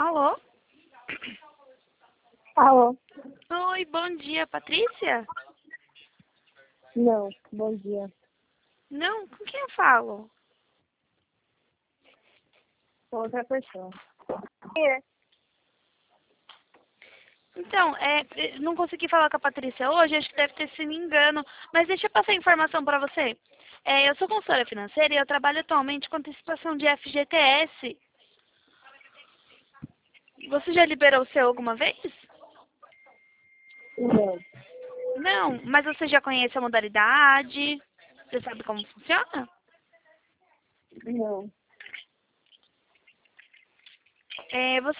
Alô? Alô? Oi, bom dia, Patrícia? Não, bom dia. Não, com quem eu falo? Outra pessoa. Então, não consegui falar com a Patrícia hoje, acho que deve ter sido engano, mas deixa eu passar a informação para você. Eu sou consultora financeira e eu trabalho atualmente com antecipação de FGTS. Você já liberou o seu alguma vez? Não, Não, mas você já conhece a modalidade? Você sabe como funciona? não. Você